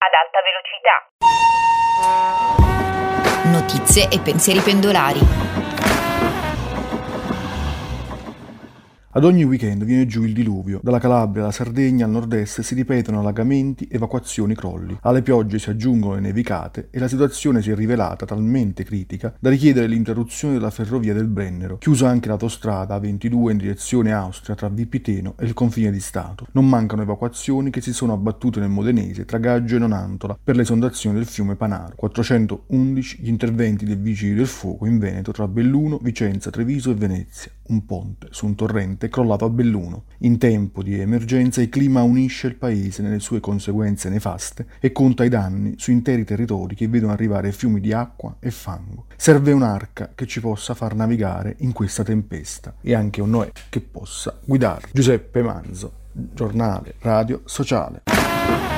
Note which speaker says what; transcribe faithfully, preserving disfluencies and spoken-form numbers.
Speaker 1: ad alta velocità.
Speaker 2: Notizie e pensieri pendolari.
Speaker 3: Ad ogni weekend viene giù il diluvio. Dalla Calabria alla Sardegna al nord-est si ripetono allagamenti, evacuazioni, crolli. Alle piogge si aggiungono le nevicate e la situazione si è rivelata talmente critica da richiedere l'interruzione della ferrovia del Brennero. Chiusa anche l'autostrada A ventidue in direzione Austria tra Vipiteno e il confine di Stato. Non mancano evacuazioni che si sono abbattute nel Modenese tra Gaggio e Nonantola per l'esondazione del fiume Panaro. quattrocentoundici gli interventi dei vigili del fuoco in Veneto tra Belluno, Vicenza, Treviso e Venezia. Un ponte su un torrente crollato a Belluno. In tempo di emergenza il clima unisce il paese nelle sue conseguenze nefaste e conta i danni su interi territori che vedono arrivare fiumi di acqua e fango. Serve un'arca che ci possa far navigare in questa tempesta e anche un Noè che possa guidarci. Giuseppe Manzo, Giornale Radio Sociale.